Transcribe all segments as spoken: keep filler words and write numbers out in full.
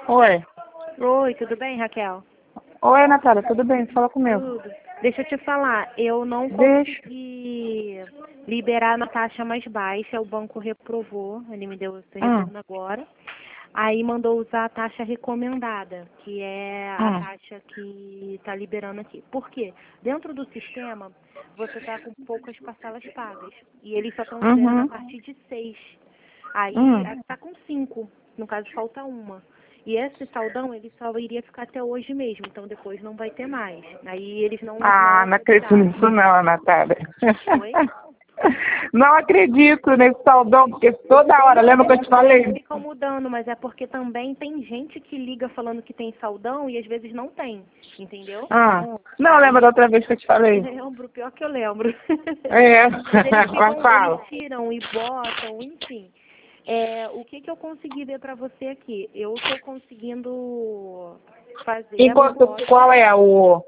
Oi. Oi, tudo bem, Raquel? Oi, Natália, tudo bem? Fala comigo. Tudo. Deixa eu te falar, eu não Deixa. consegui liberar na taxa mais baixa, o banco reprovou, ele me deu esse Hum, retorno agora. Aí mandou usar a taxa recomendada, que é a hum, taxa que está liberando aqui. Por quê? Dentro do sistema, você está com poucas parcelas pagas. E eles só estão liberando a uhum, partir de seis. Aí hum. está com cinco. No caso, falta uma. E esse saldão, ele só iria ficar até hoje mesmo. Então, depois não vai ter mais. Aí eles não, não Ah, não acredito autorizaram. nisso não, Natália. Oi? Não acredito nesse saudão, porque toda hora, Não, lembra que eu te eles falei? ficam mudando, mas é porque também tem gente que liga falando que tem saldão e às vezes não tem, entendeu? Ah, não lembra da Aí outra vez que eu te falei? lembro, pior que eu lembro. É, Mas eles mas ficam, eles fala. tiram e botam, enfim. É, o que, que eu consegui ver pra você aqui? Eu tô conseguindo fazer a Enquanto, proposta. qual é o,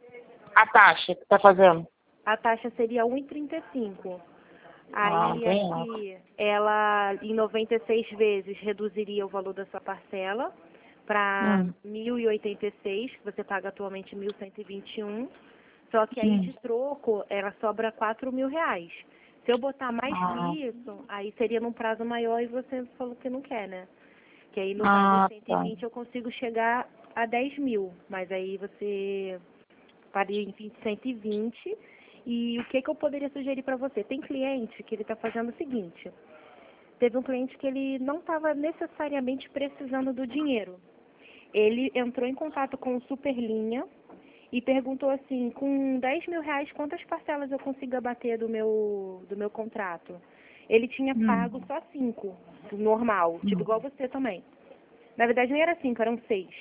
a taxa que tá fazendo? A taxa seria um e trinta e cinco. Ah, Aí bem alto. aqui, ela em noventa e seis vezes reduziria o valor da sua parcela para Hum, mil e oitenta e seis, que você paga atualmente mil cento e vinte e um. Só que aí hum. de troco, ela sobra quatro mil reais. Se eu botar mais Ah, que isso, aí seria num prazo maior e você falou que não quer, né? Que aí no caso ah, cento e tá. vinte eu consigo chegar a dez mil, mas aí você faria em cento e vinte. E o que, que eu poderia sugerir para você? Tem cliente que ele está fazendo o seguinte. Teve um cliente que ele não estava necessariamente precisando do dinheiro. Ele entrou em contato com o Superlinha e perguntou assim, com dez mil reais, quantas parcelas eu consigo abater do meu, do meu contrato? Ele tinha Hum, pago só cinco, normal, tipo hum. igual você também. Na verdade, nem era cinco, eram seis.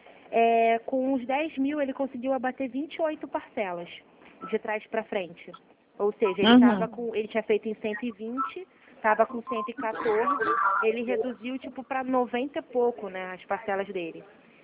É, com os dez mil, ele conseguiu abater vinte e oito parcelas, de trás para frente. Ou seja, ele tava Uhum. com, ele tinha feito em cento e vinte, estava com cento e quatorze, ele reduziu tipo para noventa e pouco, né, as parcelas dele.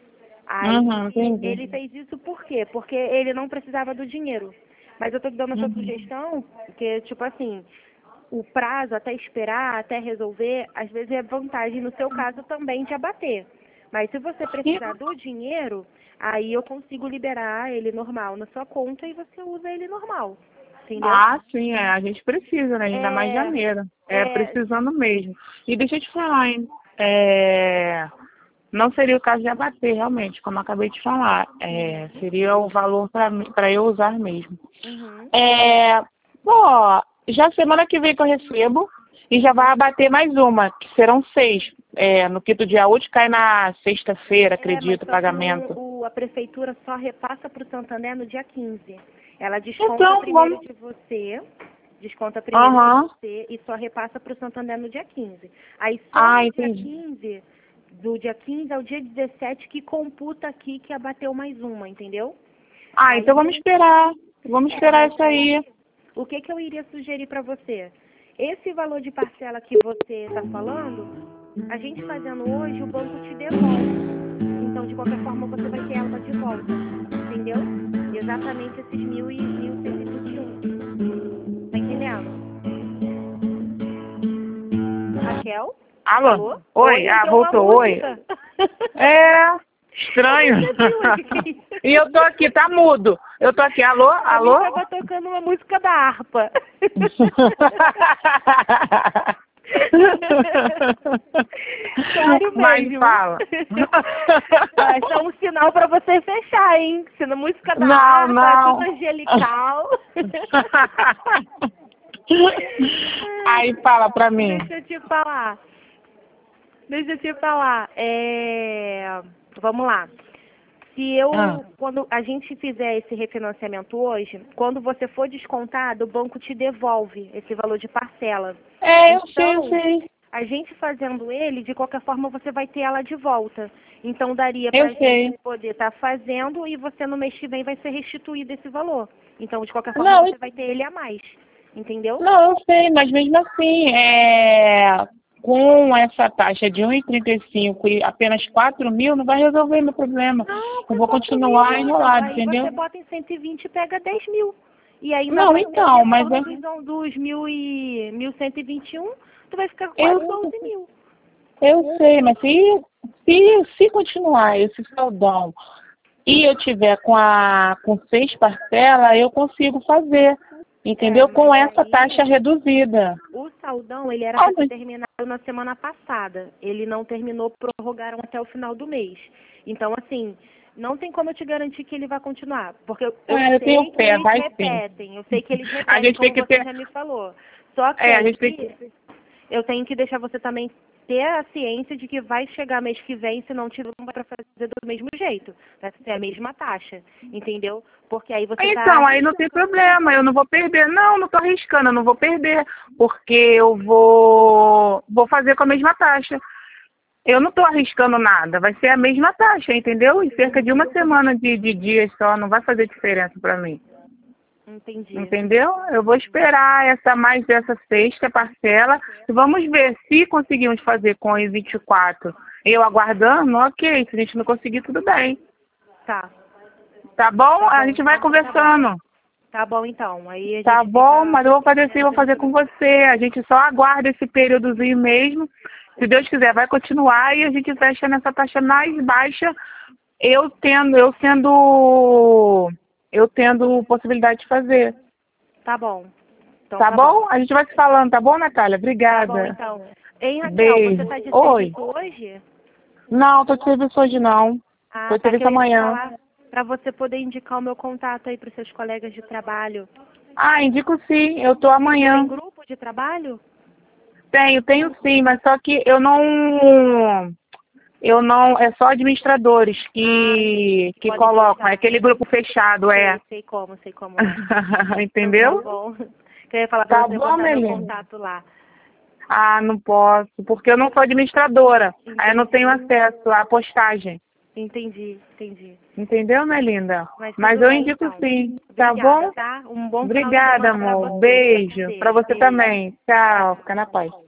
Uhum, Aí entendi. ele fez isso por quê? Porque ele não precisava do dinheiro. Mas eu tô te dando essa Uhum. sugestão, porque, tipo assim, o prazo até esperar, até resolver, às vezes é vantagem no seu caso também de abater. Mas se você E- precisar do dinheiro, aí eu consigo liberar ele normal na sua conta e você usa ele normal. Entendeu? Ah, sim, é, a gente precisa, né? Ainda mais É, janeiro. É, é, precisando mesmo. E deixa eu te falar, hein? É, não seria o caso de abater, realmente, como eu acabei de falar. É, uhum, seria o valor para eu usar mesmo. uhum, É, pô, já semana que vem que eu recebo e já vai uhum. abater mais uma, que serão seis. É, no quinto dia útil cai na sexta-feira, É, mas acredito, o só que não, pagamento. o, a prefeitura só repassa para o Santander no dia quinze. Ela desconta Então, primeiro vamos. de você, desconta primeiro de Aham. você e só repassa para o Santander no dia quinze. Aí só Ah, no dia entendi. quinze, do dia quinze ao dia dezessete, que computa aqui que abateu mais uma, entendeu? Ah, então vamos Aí, esperar. Vamos é, esperar mas isso aí. aí, o que, que eu iria sugerir para você? Esse valor de parcela que você está falando, a gente fazendo hoje, o banco te devolve. Então, de qualquer forma, você vai ter ela de volta. Entendeu? Exatamente esses mil e mil cento e vinte e um. Tá entendendo? Raquel? Alô? Alô? Oi? Oi, Ah, entrou uma voltou, oi? música. É, Eu estranho. percebi, ué, que que é isso? E eu tô aqui, tá mudo. Eu tô aqui, alô? Pra mim Alô? tava tocando uma música da harpa. Sério Mas mesmo. fala. Ó, isso é um sinal pra você fechar, hein? Se na música da Não, harpa, é tudo não. angelical. Aí fala pra mim. Deixa eu te falar. Deixa eu te falar. É... Vamos lá. Se Ah. eu, quando a gente fizer esse refinanciamento hoje, quando você for descontado, o banco te devolve esse valor de parcela. É, eu sei, eu Então, sei. a gente fazendo ele, de qualquer forma você vai ter ela de volta. Então daria Eu pra gente sei. poder estar fazendo e você no mês que vem vai ser restituído esse valor. Então, de qualquer forma, Não, você vai ter ele a mais. Entendeu? não, eu sei, mas mesmo assim, é, com essa taxa de um e trinta e cinco e apenas quatro mil, não vai resolver meu problema. Não, Eu com vou quatro mil, continuar moça. enrolado, Aí você entendeu? bota em cento e vinte e pega dez mil. E ainda Não, vai ter o então, mas retorno eu, dos, dos mil e, mil cento e vinte e um, tu vai ficar com quase eu, doze mil. eu sei, mas se Se, se continuar esse saldão e eu tiver com, a, com seis parcelas, eu consigo fazer, entendeu? É, Com mas essa aí taxa reduzida. o saldão, ele era Ah, para ter mas- terminado na semana passada. Ele não terminou, prorrogaram até o final do mês. Então, assim, não tem como eu te garantir que ele vai continuar. Porque eu, eu é, eu sei tenho que fé, eles vai sim. repetem, eu sei que eles A repetem, gente tem como que você ter. já me falou. Só que É, a aí gente tem que. eu tenho que deixar você também ter a ciência de que vai chegar mês que vem, se não tiver, não vai pra fazer do mesmo jeito. Vai ser a mesma taxa, entendeu? Porque aí você tá Então, aí não tem problema, eu não vou perder. Não, não estou arriscando, eu não vou perder, porque eu vou, vou fazer com a mesma taxa. Eu não estou arriscando nada, vai ser a mesma taxa, entendeu? Em cerca de uma semana de, de dias só, não vai fazer diferença para mim. Entendi. Entendeu? Eu vou esperar essa mais dessa sexta parcela e vamos ver se conseguimos fazer com os vinte e quatro. Eu aguardando, ok. Se a gente não conseguir, tudo bem. Tá. Tá bom? Tá A bom. gente vai conversando. Tá bom, então. Aí a Tá gente bom, fica... mas eu vou fazer sim, vou fazer com você. A gente só aguarda esse períodozinho mesmo. Se Deus quiser, vai continuar e a gente fecha nessa taxa mais baixa. Eu tendo, eu sendo, eu tendo possibilidade de fazer. Tá bom. Então Tá tá bom. bom? A gente vai se falando, tá bom, Natália? Tá bom, Obrigada. então. Ei, Raquel, você Beijo. tá de Oi. serviço hoje? Não, tô de serviço hoje não. Ah, Tô de tá, que serviço eu ia te amanhã. falar pra você poder indicar o meu contato aí pros seus colegas de trabalho. Ah, indico sim, eu tô Você amanhã. tem grupo de trabalho? Tenho, tenho sim, mas só que eu não. Eu não. É só administradores Ah, que, que que podem colocam. É deixar. aquele grupo fechado, é. Sei, sei como, sei como é. Então tá Entendeu? bom. Que eu ia falar pra Tá você bom, botar meu Melina? contato lá. Ah, não posso, porque eu não sou administradora. Aí eu não tenho Entendi. acesso à postagem. Entendi, entendi. Entendeu, minha linda? Mas Mas tudo eu bem, indico então. sim, tá Obrigada, bom? tá? Um bom final de Obrigada, semana pra amor. você. Fica com Beijo. Pra Deus. você Beijo. também. Tchau. Tchau. Fica na paz.